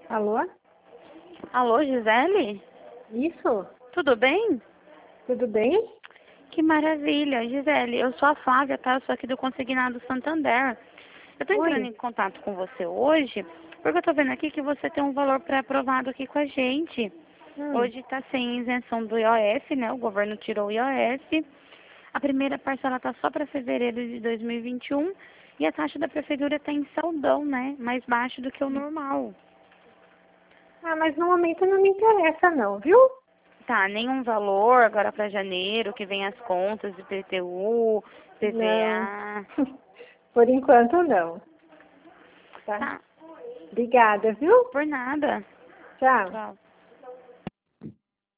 Alô? Alô, Gisele? Isso? Tudo bem? Tudo bem? Que maravilha, Gisele. Eu sou a Flávia, tá? Eu sou aqui do Consignado Santander. Eu tô entrando Oi. em contato com você hoje, porque eu tô vendo aqui que você tem um valor pré-aprovado aqui com a gente. Hum. Hoje tá sem isenção do IOF, né? O governo tirou o IOF. A primeira parcela tá só para fevereiro de 2021 e a taxa da prefeitura tá em saldão, né? Mais baixo do que o normal. Ah, mas no momento não me interessa não, viu? Tá, nenhum valor agora para janeiro, que vem as contas de IPTU, Não. PVA. Por enquanto não. Tá? Tá, Obrigada, viu? por nada. Tchau. Tchau.